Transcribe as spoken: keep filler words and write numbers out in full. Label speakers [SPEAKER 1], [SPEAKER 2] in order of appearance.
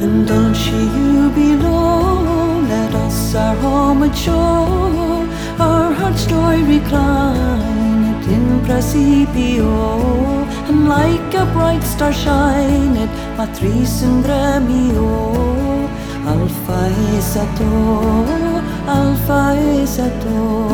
[SPEAKER 1] Indulge you below, let us our homage show, our heart's joy recline it in Prasipio, and like a bright star shine it, Matris and Dremio, Alpha Isato, Alpha Isato.